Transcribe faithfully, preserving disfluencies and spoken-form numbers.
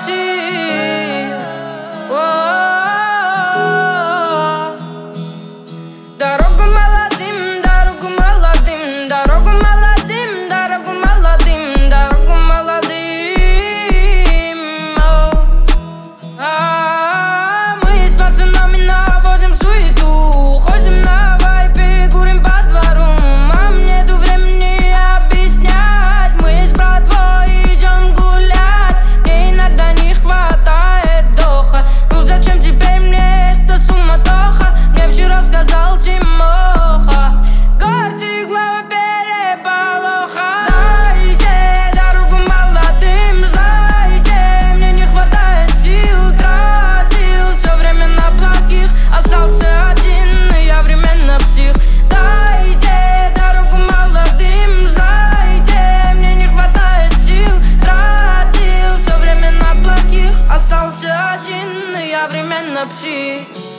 псих. Дорогу молодым, дорогу молодым, дорогу молодым, дорогу молодым, дорогу молодым. А мы с пацанами наводим суету, ходим на вайпе, курим по двору. Мам, нету времени объяснять, мы с братвой идем гулять. Мне иногда не хватает доха, ну зачем теперь мне эта суматоха? Мне вчера сказал Тимоха, гордый глава переполоха. Дайте дорогу молодым, знаете, мне не хватает сил, тратил все время на плохих, остался один, и я временно псих. Дайте дорогу молодым, знаете, мне не хватает сил, тратил все время на плохих, остался один, и я временно псих.